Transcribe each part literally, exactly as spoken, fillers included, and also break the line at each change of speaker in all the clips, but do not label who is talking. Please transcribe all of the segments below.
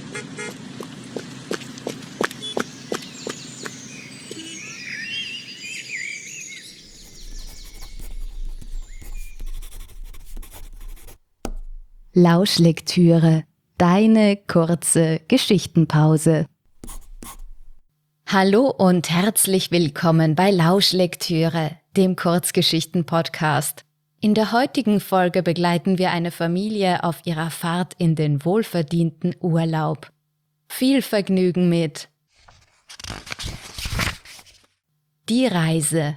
Lauschlektüre, deine kurze Geschichtenpause. Hallo und herzlich willkommen bei Lauschlektüre, dem Kurzgeschichten-Podcast. In der heutigen Folge begleiten wir eine Familie auf ihrer Fahrt in den wohlverdienten Urlaub. Viel Vergnügen mit Die Reise.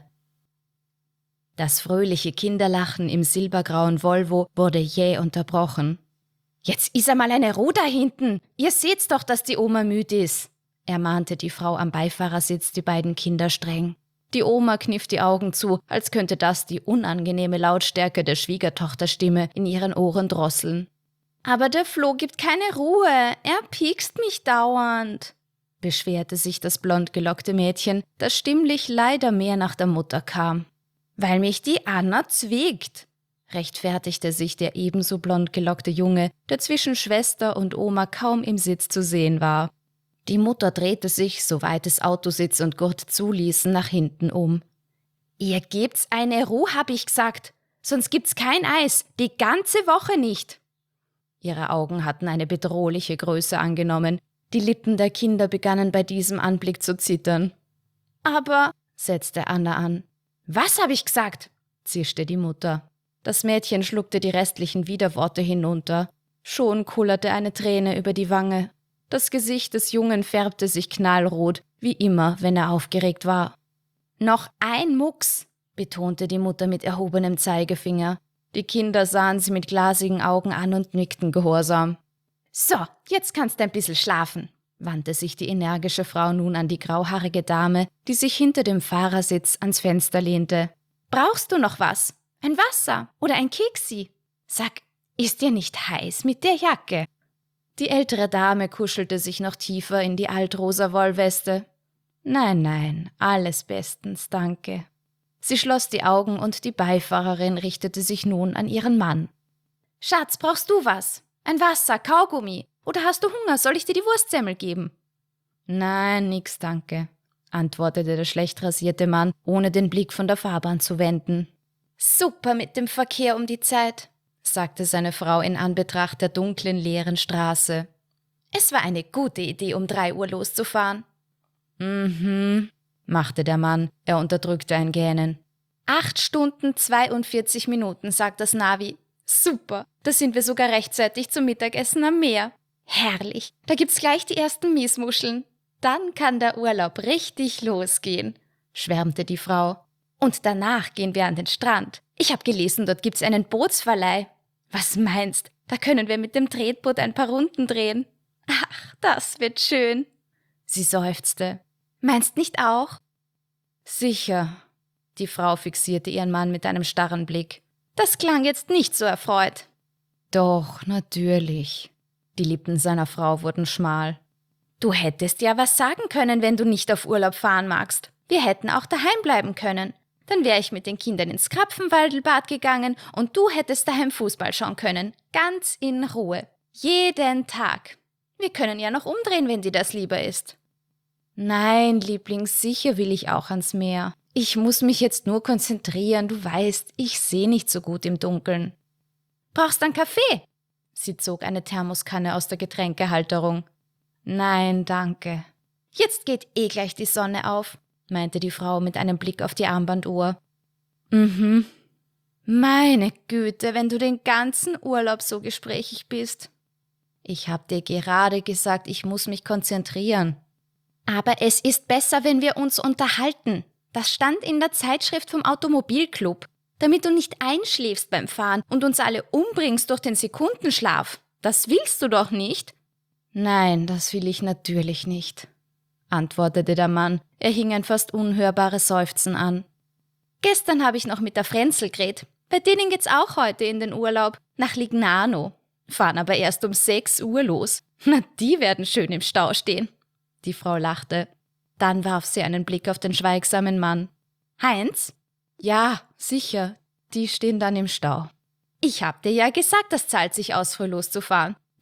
Das fröhliche Kinderlachen im silbergrauen Volvo wurde jäh unterbrochen. »Jetzt ist einmal eine Ruhe da hinten! Ihr seht's doch, dass die Oma müde ist«, ermahnte die Frau am Beifahrersitz die beiden Kinder streng. Die Oma kniff die Augen zu, als könnte das die unangenehme Lautstärke der Schwiegertochterstimme in ihren Ohren drosseln. »Aber der Flo gibt keine Ruhe, er piekst mich dauernd«, beschwerte sich das blond gelockte Mädchen, das stimmlich leider mehr nach der Mutter kam. »Weil mich die Anna zwickt«, rechtfertigte sich der ebenso blond gelockte Junge, der zwischen Schwester und Oma kaum im Sitz zu sehen war. Die Mutter drehte sich, soweit es Autositz und Gurt zuließen, nach hinten um. »Ihr gebt's eine Ruhe, hab ich gesagt, sonst gibt's kein Eis, die ganze Woche nicht.« Ihre Augen hatten eine bedrohliche Größe angenommen, die Lippen der Kinder begannen bei diesem Anblick zu zittern. »Aber«, setzte Anna an. »Was hab ich gesagt?«, zischte die Mutter. Das Mädchen schluckte die restlichen Widerworte hinunter. Schon kullerte eine Träne über die Wange. Das Gesicht des Jungen färbte sich knallrot, wie immer, wenn er aufgeregt war. »Noch ein Mucks«, betonte die Mutter mit erhobenem Zeigefinger. Die Kinder sahen sie mit glasigen Augen an und nickten gehorsam. »So, jetzt kannst du ein bisschen schlafen«, wandte sich die energische Frau nun an die grauhaarige Dame, die sich hinter dem Fahrersitz ans Fenster lehnte. »Brauchst du noch was? Ein Wasser oder ein Keksi? Sag, ist dir nicht heiß mit der Jacke?« Die ältere Dame kuschelte sich noch tiefer in die altrosa Wollweste. »Nein, nein, alles bestens, danke.« Sie schloss die Augen und die Beifahrerin richtete sich nun an ihren Mann. »Schatz, brauchst du was? Ein Wasser, Kaugummi? Oder hast du Hunger, soll ich dir die Wurstsemmel geben?« »Nein, nix, danke«, antwortete der schlecht rasierte Mann, ohne den Blick von der Fahrbahn zu wenden. »Super mit dem Verkehr um die Zeit«, sagte seine Frau in Anbetracht der dunklen, leeren Straße. »Es war eine gute Idee, um drei Uhr loszufahren.« »Mhm«, machte der Mann, er unterdrückte ein Gähnen. »Acht Stunden, zweiundvierzig Minuten, sagt das Navi. Super, da sind wir sogar rechtzeitig zum Mittagessen am Meer. Herrlich, da gibt's gleich die ersten Miesmuscheln. Dann kann der Urlaub richtig losgehen«, schwärmte die Frau. »Und danach gehen wir an den Strand. Ich habe gelesen, dort gibt's einen Bootsverleih. Was meinst, da können wir mit dem Tretboot ein paar Runden drehen. Ach, das wird schön.« Sie seufzte. »Meinst nicht auch?« »Sicher.« Die Frau fixierte ihren Mann mit einem starren Blick. »Das klang jetzt nicht so erfreut.« »Doch, natürlich.« Die Lippen seiner Frau wurden schmal. »Du hättest ja was sagen können, wenn du nicht auf Urlaub fahren magst. Wir hätten auch daheim bleiben können. Dann wäre ich mit den Kindern ins Krapfenwaldelbad gegangen und du hättest daheim Fußball schauen können. Ganz in Ruhe. Jeden Tag. Wir können ja noch umdrehen, wenn dir das lieber ist.« »Nein, Liebling, sicher will ich auch ans Meer. Ich muss mich jetzt nur konzentrieren, du weißt, ich sehe nicht so gut im Dunkeln.« »Brauchst du einen Kaffee?« Sie zog eine Thermoskanne aus der Getränkehalterung. »Nein, danke.« »Jetzt geht eh gleich die Sonne auf«, meinte die Frau mit einem Blick auf die Armbanduhr. »Mhm. Meine Güte, wenn du den ganzen Urlaub so gesprächig bist.« »Ich hab dir gerade gesagt, ich muss mich konzentrieren.« »Aber es ist besser, wenn wir uns unterhalten. Das stand in der Zeitschrift vom Automobilclub. Damit du nicht einschläfst beim Fahren und uns alle umbringst durch den Sekundenschlaf. Das willst du doch nicht?« »Nein, das will ich natürlich nicht«, antwortete der Mann. Er hing ein fast unhörbares Seufzen an. »Gestern habe ich noch mit der Frenzel geredet. Bei denen geht's auch heute in den Urlaub. Nach Lignano. Fahren aber erst um sechs Uhr los. Na, die werden schön im Stau stehen.« Die Frau lachte. Dann warf sie einen Blick auf den schweigsamen Mann. »Heinz?« »Ja, sicher. Die stehen dann im Stau.« »Ich hab dir ja gesagt, das zahlt sich aus, früh loszufahren.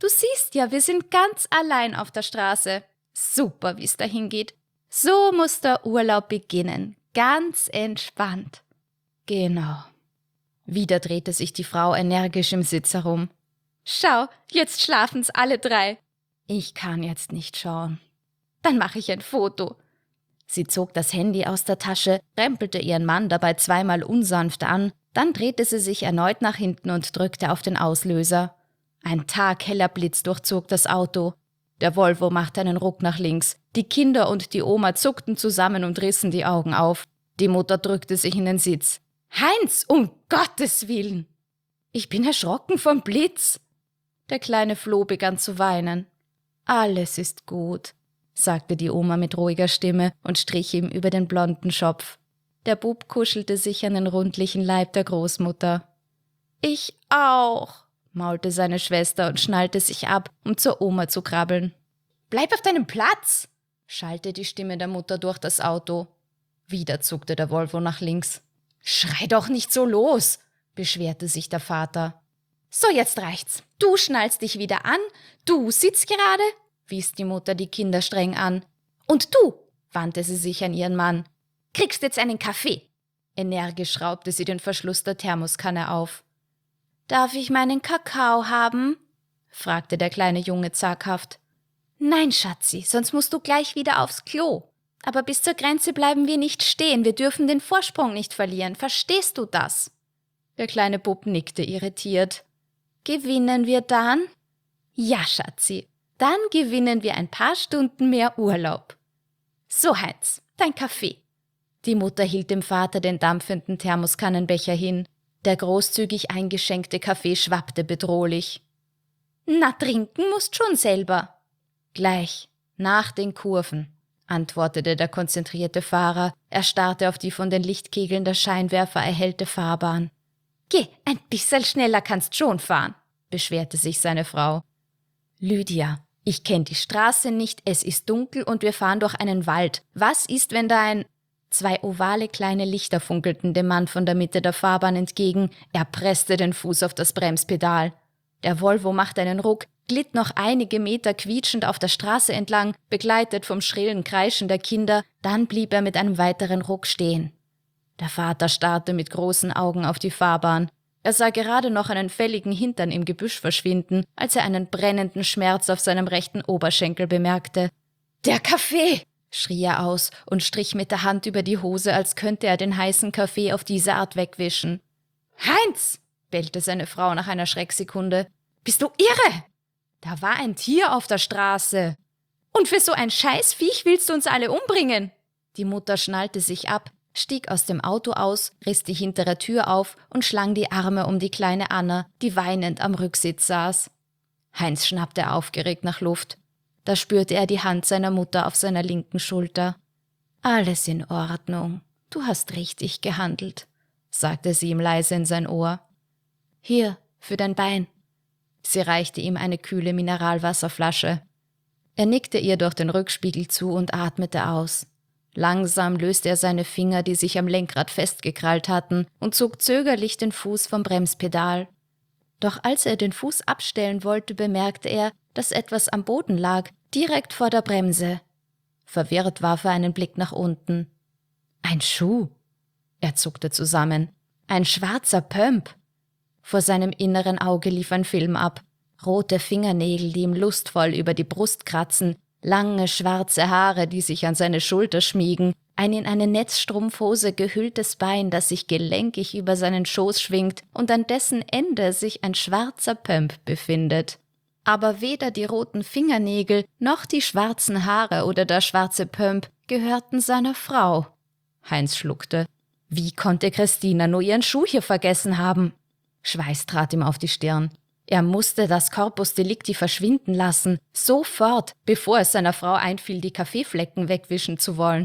Du siehst ja, wir sind ganz allein auf der Straße. Super, wie es dahin geht. So muss der Urlaub beginnen. Ganz entspannt. Genau. Wieder drehte sich die Frau energisch im Sitz herum. Schau, jetzt schlafen's alle drei. Ich kann jetzt nicht schauen. Dann mache ich ein Foto. Sie zog das Handy aus der Tasche, rempelte ihren Mann dabei zweimal unsanft an, dann drehte sie sich erneut nach hinten und drückte auf den Auslöser. Ein tagheller Blitz durchzog das Auto. Der Volvo machte einen Ruck nach links. Die Kinder und die Oma zuckten zusammen und rissen die Augen auf. Die Mutter drückte sich in den Sitz. »Heinz, um Gottes Willen!« »Ich bin erschrocken vom Blitz!« Der kleine Flo begann zu weinen. »Alles ist gut«, sagte die Oma mit ruhiger Stimme und strich ihm über den blonden Schopf. Der Bub kuschelte sich an den rundlichen Leib der Großmutter. »Ich auch«, maulte seine Schwester und schnallte sich ab, um zur Oma zu krabbeln. »Bleib auf deinem Platz«, schallte die Stimme der Mutter durch das Auto. Wieder zuckte der Volvo nach links. »Schrei doch nicht so los«, beschwerte sich der Vater. »So, jetzt reicht's. Du schnallst dich wieder an, du sitzt gerade«, wies die Mutter die Kinder streng an. »Und du«, wandte sie sich an ihren Mann, »kriegst jetzt einen Kaffee.« Energisch schraubte sie den Verschluss der Thermoskanne auf. »Darf ich meinen Kakao haben?« fragte der kleine Junge zaghaft. »Nein, Schatzi, sonst musst du gleich wieder aufs Klo. Aber bis zur Grenze bleiben wir nicht stehen, wir dürfen den Vorsprung nicht verlieren, verstehst du das?« Der kleine Bub nickte irritiert. »Gewinnen wir dann?« »Ja, Schatzi, dann gewinnen wir ein paar Stunden mehr Urlaub.« »So, Heinz, dein Kaffee.« Die Mutter hielt dem Vater den dampfenden Thermoskannenbecher hin. Der großzügig eingeschenkte Kaffee schwappte bedrohlich. »Na, trinken musst schon selber.« »Gleich, nach den Kurven«, antwortete der konzentrierte Fahrer. Er starrte auf die von den Lichtkegeln der Scheinwerfer erhellte Fahrbahn. »Geh, ein bisschen schneller kannst schon fahren«, beschwerte sich seine Frau. »Lydia, ich kenn die Straße nicht, es ist dunkel und wir fahren durch einen Wald. Was ist, wenn da ein...« Zwei ovale kleine Lichter funkelten dem Mann von der Mitte der Fahrbahn entgegen. Er presste den Fuß auf das Bremspedal. Der Volvo machte einen Ruck, glitt noch einige Meter quietschend auf der Straße entlang, begleitet vom schrillen Kreischen der Kinder, dann blieb er mit einem weiteren Ruck stehen. Der Vater starrte mit großen Augen auf die Fahrbahn. Er sah gerade noch einen fälligen Hintern im Gebüsch verschwinden, als er einen brennenden Schmerz auf seinem rechten Oberschenkel bemerkte. »Der Kaffee!« schrie er aus und strich mit der Hand über die Hose, als könnte er den heißen Kaffee auf diese Art wegwischen. »Heinz!« bellte seine Frau nach einer Schrecksekunde. »Bist du irre? Da war ein Tier auf der Straße. Und für so ein Scheißviech willst du uns alle umbringen?« Die Mutter schnallte sich ab, stieg aus dem Auto aus, riss die hintere Tür auf und schlang die Arme um die kleine Anna, die weinend am Rücksitz saß. Heinz schnappte aufgeregt nach Luft. Da spürte er die Hand seiner Mutter auf seiner linken Schulter. »Alles in Ordnung, du hast richtig gehandelt«, sagte sie ihm leise in sein Ohr. »Hier, für dein Bein.« Sie reichte ihm eine kühle Mineralwasserflasche. Er nickte ihr durch den Rückspiegel zu und atmete aus. Langsam löste er seine Finger, die sich am Lenkrad festgekrallt hatten, und zog zögerlich den Fuß vom Bremspedal. Doch als er den Fuß abstellen wollte, bemerkte er, dass etwas am Boden lag, direkt vor der Bremse. Verwirrt warf er einen Blick nach unten. Ein Schuh. Er zuckte zusammen. Ein schwarzer Pömp. Vor seinem inneren Auge lief ein Film ab. Rote Fingernägel, die ihm lustvoll über die Brust kratzen, lange schwarze Haare, die sich an seine Schulter schmiegen, ein in eine Netzstrumpfhose gehülltes Bein, das sich gelenkig über seinen Schoß schwingt und an dessen Ende sich ein schwarzer Pömp befindet. Aber weder die roten Fingernägel noch die schwarzen Haare oder der schwarze Pömp gehörten seiner Frau. Heinz schluckte. Wie konnte Christina nur ihren Schuh hier vergessen haben? Schweiß trat ihm auf die Stirn. Er musste das Corpus Delicti verschwinden lassen, sofort, bevor es seiner Frau einfiel, die Kaffeeflecken wegwischen zu wollen.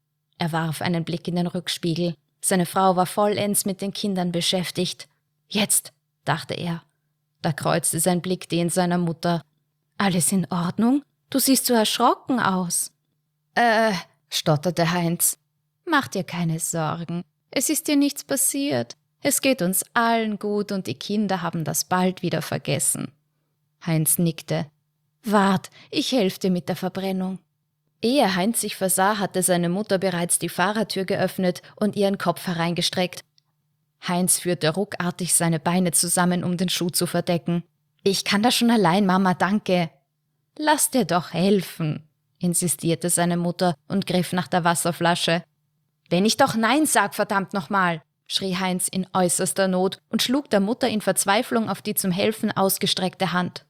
Er warf einen Blick in den Rückspiegel. Seine Frau war vollends mit den Kindern beschäftigt. Jetzt, dachte er. Da kreuzte sein Blick den seiner Mutter. »Alles in Ordnung? Du siehst so erschrocken aus.« »Äh«, stotterte Heinz. »Mach dir keine Sorgen. Es ist dir nichts passiert. Es geht uns allen gut und die Kinder haben das bald wieder vergessen.« Heinz nickte. »Wart, ich helfe dir mit der Verbrennung.« Ehe Heinz sich versah, hatte seine Mutter bereits die Fahrertür geöffnet und ihren Kopf hereingestreckt. Heinz führte ruckartig seine Beine zusammen, um den Schuh zu verdecken. »Ich kann das schon allein, Mama, danke.« »Lass dir doch helfen«, insistierte seine Mutter und griff nach der Wasserflasche. »Wenn ich doch Nein sag, verdammt nochmal«, schrie Heinz in äußerster Not und schlug der Mutter in Verzweiflung auf die zum Helfen ausgestreckte Hand.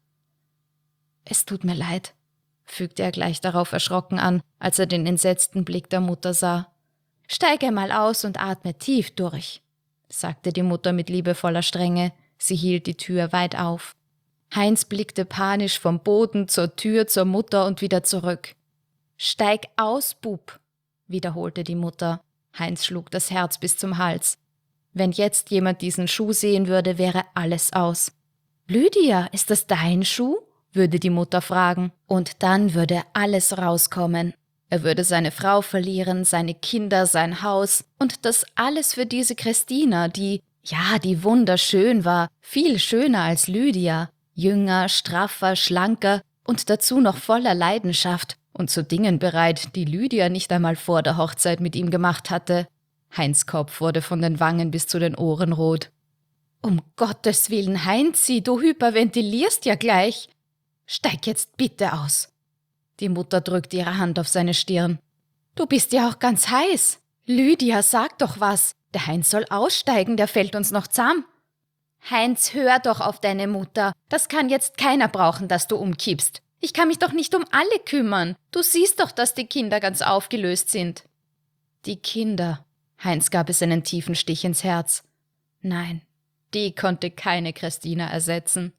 »Es tut mir leid«, fügte er gleich darauf erschrocken an, als er den entsetzten Blick der Mutter sah. »Steige mal aus und atme tief durch«, sagte die Mutter mit liebevoller Strenge. Sie hielt die Tür weit auf. Heinz blickte panisch vom Boden zur Tür, zur Mutter und wieder zurück. »Steig aus, Bub«, wiederholte die Mutter. Heinz schlug das Herz bis zum Hals. Wenn jetzt jemand diesen Schuh sehen würde, wäre alles aus. »Lydia, ist das dein Schuh?«, würde die Mutter fragen. Und dann würde alles rauskommen. Er würde seine Frau verlieren, seine Kinder, sein Haus und das alles für diese Christina, die, ja, die wunderschön war, viel schöner als Lydia, jünger, straffer, schlanker und dazu noch voller Leidenschaft und zu Dingen bereit, die Lydia nicht einmal vor der Hochzeit mit ihm gemacht hatte. Heinz' Kopf wurde von den Wangen bis zu den Ohren rot. »Um Gottes Willen, Heinzi, du hyperventilierst ja gleich. Steig jetzt bitte aus.« Die Mutter drückte ihre Hand auf seine Stirn. »Du bist ja auch ganz heiß. Lydia, sag doch was. Der Heinz soll aussteigen, der fällt uns noch zahm.« »Heinz, hör doch auf deine Mutter. Das kann jetzt keiner brauchen, dass du umkippst. Ich kann mich doch nicht um alle kümmern. Du siehst doch, dass die Kinder ganz aufgelöst sind.« Die Kinder. Heinz gab es einen tiefen Stich ins Herz. Nein, die konnte keine Christina ersetzen.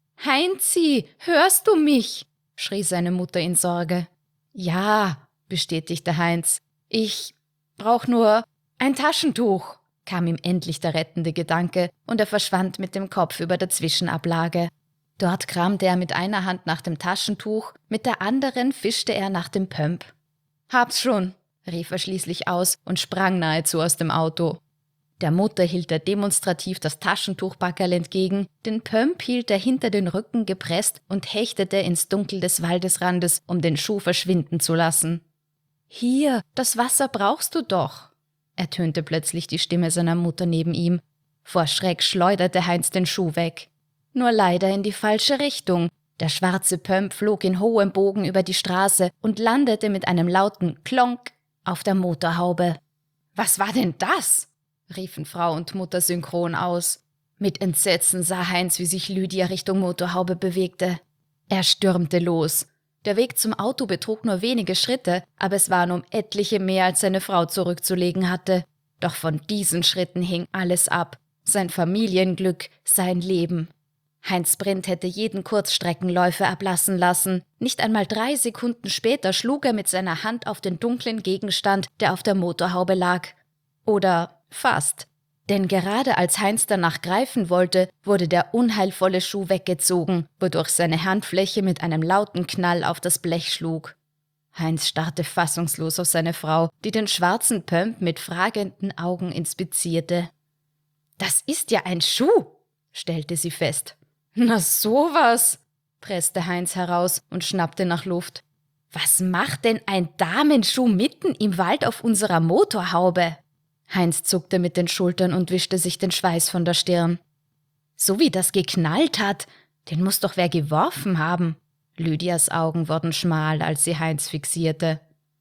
»Heinzi, hörst du mich?«, schrie seine Mutter in Sorge. »Ja«, bestätigte Heinz. »Ich brauch nur ein Taschentuch«, kam ihm endlich der rettende Gedanke, und er verschwand mit dem Kopf über der Zwischenablage. Dort kramte er mit einer Hand nach dem Taschentuch, mit der anderen fischte er nach dem Pömp. »Hab's schon«, rief er schließlich aus und sprang nahezu aus dem Auto. Der Mutter hielt er demonstrativ das Taschentuchpackerl entgegen, den Pömp hielt er hinter den Rücken gepresst und hechtete ins Dunkel des Waldesrandes, um den Schuh verschwinden zu lassen. »Hier, das Wasser brauchst du doch«, ertönte plötzlich die Stimme seiner Mutter neben ihm. Vor Schreck schleuderte Heinz den Schuh weg. Nur leider in die falsche Richtung. Der schwarze Pömp flog in hohem Bogen über die Straße und landete mit einem lauten Klonk auf der Motorhaube. »Was war denn das?«, riefen Frau und Mutter synchron aus. Mit Entsetzen sah Heinz, wie sich Lydia Richtung Motorhaube bewegte. Er stürmte los. Der Weg zum Auto betrug nur wenige Schritte, aber es waren um etliche mehr, als seine Frau zurückzulegen hatte. Doch von diesen Schritten hing alles ab. Sein Familienglück, sein Leben. Heinz Brint hätte jeden Kurzstreckenläufer ablassen lassen. Nicht einmal drei Sekunden später schlug er mit seiner Hand auf den dunklen Gegenstand, der auf der Motorhaube lag. Oder fast. Denn gerade als Heinz danach greifen wollte, wurde der unheilvolle Schuh weggezogen, wodurch seine Handfläche mit einem lauten Knall auf das Blech schlug. Heinz starrte fassungslos auf seine Frau, die den schwarzen Pömp mit fragenden Augen inspizierte. »Das ist ja ein Schuh«, stellte sie fest. »Na sowas«, presste Heinz heraus und schnappte nach Luft. »Was macht denn ein Damenschuh mitten im Wald auf unserer Motorhaube?« Heinz zuckte mit den Schultern und wischte sich den Schweiß von der Stirn. »So wie das geknallt hat, den muss doch wer geworfen haben.« Lydias Augen wurden schmal, als sie Heinz fixierte.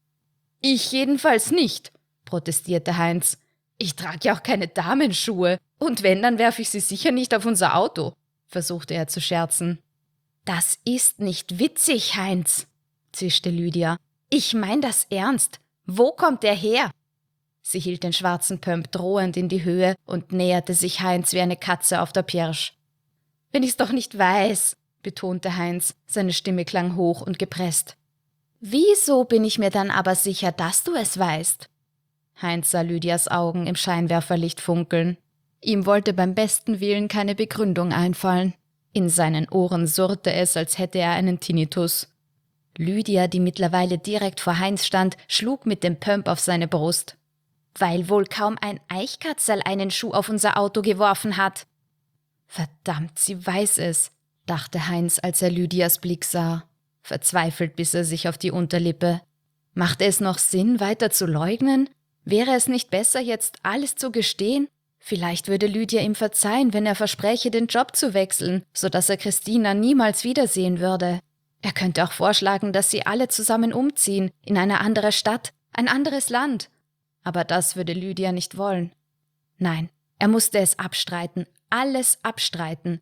»Ich jedenfalls nicht«, protestierte Heinz. »Ich trage ja auch keine Damenschuhe, und wenn, dann werfe ich sie sicher nicht auf unser Auto«, versuchte er zu scherzen. »Das ist nicht witzig, Heinz«, zischte Lydia. »Ich mein das ernst. Wo kommt er her?« Sie hielt den schwarzen Pömp drohend in die Höhe und näherte sich Heinz wie eine Katze auf der Pirsch. »Wenn ich's doch nicht weiß«, betonte Heinz, seine Stimme klang hoch und gepresst. »Wieso bin ich mir dann aber sicher, dass du es weißt?« Heinz sah Lydias Augen im Scheinwerferlicht funkeln. Ihm wollte beim besten Willen keine Begründung einfallen. In seinen Ohren surrte es, als hätte er einen Tinnitus. Lydia, die mittlerweile direkt vor Heinz stand, schlug mit dem Pömp auf seine Brust. »Weil wohl kaum ein Eichkatzel einen Schuh auf unser Auto geworfen hat.« »Verdammt, sie weiß es«, dachte Heinz, als er Lydias Blick sah. Verzweifelt biss er sich auf die Unterlippe. Machte es noch Sinn, weiter zu leugnen? Wäre es nicht besser, jetzt alles zu gestehen? Vielleicht würde Lydia ihm verzeihen, wenn er verspräche, den Job zu wechseln, sodass er Christina niemals wiedersehen würde. Er könnte auch vorschlagen, dass sie alle zusammen umziehen, in eine andere Stadt, ein anderes Land. Aber das würde Lydia nicht wollen. Nein, er musste es abstreiten, alles abstreiten.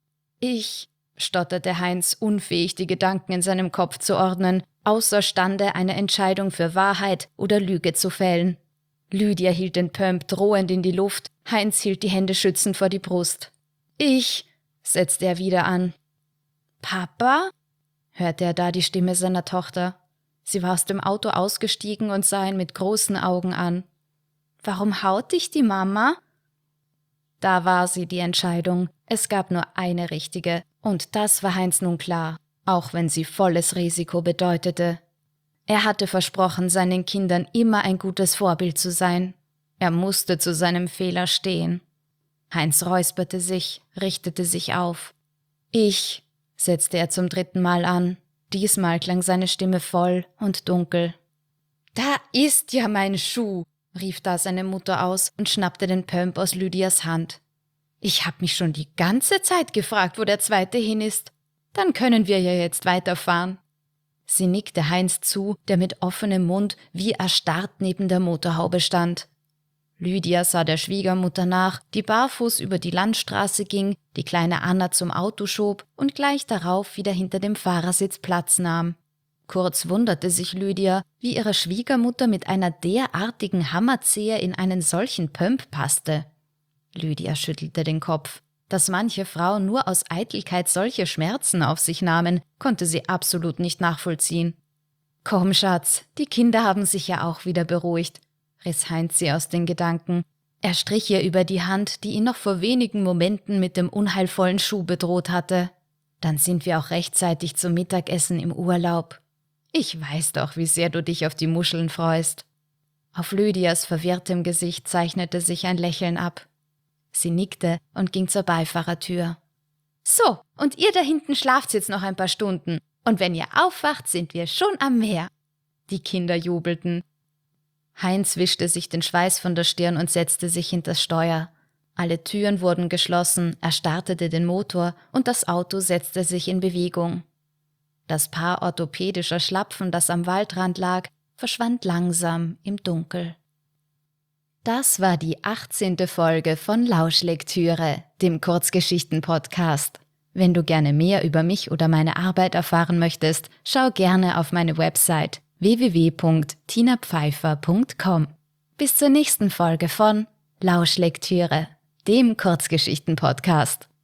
Ich, stotterte Heinz, unfähig, die Gedanken in seinem Kopf zu ordnen, außerstande, eine Entscheidung für Wahrheit oder Lüge zu fällen. Lydia hielt den Pump drohend in die Luft, Heinz hielt die Hände schützend vor die Brust. Ich, setzte er wieder an. Papa? Hörte er da die Stimme seiner Tochter. Sie war aus dem Auto ausgestiegen und sah ihn mit großen Augen an. Warum haut dich die Mama? Da war sie, die Entscheidung. Es gab nur eine richtige, und das war Heinz nun klar, auch wenn sie volles Risiko bedeutete. Er hatte versprochen, seinen Kindern immer ein gutes Vorbild zu sein. Er musste zu seinem Fehler stehen. Heinz räusperte sich, richtete sich auf. Ich, setzte er zum dritten Mal an. Diesmal klang seine Stimme voll und dunkel. »Da ist ja mein Schuh«, rief da seine Mutter aus und schnappte den Pump aus Lydias Hand. »Ich hab mich schon die ganze Zeit gefragt, wo der zweite hin ist. Dann können wir ja jetzt weiterfahren.« Sie nickte Heinz zu, der mit offenem Mund wie erstarrt neben der Motorhaube stand. Lydia sah der Schwiegermutter nach, die barfuß über die Landstraße ging, die kleine Anna zum Auto schob und gleich darauf wieder hinter dem Fahrersitz Platz nahm. Kurz wunderte sich Lydia, wie ihre Schwiegermutter mit einer derartigen Hammerzehe in einen solchen Pump passte. Lydia schüttelte den Kopf. Dass manche Frauen nur aus Eitelkeit solche Schmerzen auf sich nahmen, konnte sie absolut nicht nachvollziehen. »Komm, Schatz, die Kinder haben sich ja auch wieder beruhigt«, riss Heinz sie aus den Gedanken. Er strich ihr über die Hand, die ihn noch vor wenigen Momenten mit dem unheilvollen Schuh bedroht hatte. »Dann sind wir auch rechtzeitig zum Mittagessen im Urlaub. Ich weiß doch, wie sehr du dich auf die Muscheln freust.« Auf Lydias verwirrtem Gesicht zeichnete sich ein Lächeln ab. Sie nickte und ging zur Beifahrertür. »So, und ihr da hinten schlaft jetzt noch ein paar Stunden. Und wenn ihr aufwacht, sind wir schon am Meer.« Die Kinder jubelten. Heinz wischte sich den Schweiß von der Stirn und setzte sich hinters Steuer. Alle Türen wurden geschlossen, er startete den Motor und das Auto setzte sich in Bewegung. Das Paar orthopädischer Schlapfen, das am Waldrand lag, verschwand langsam im Dunkel. Das war die achtzehnte Folge von Lauschlektüre, dem Kurzgeschichten-Podcast. Wenn du gerne mehr über mich oder meine Arbeit erfahren möchtest, schau gerne auf meine Website w w w punkt tina pfeiffer punkt com. Bis zur nächsten Folge von Lauschlektüre, dem Kurzgeschichten-Podcast.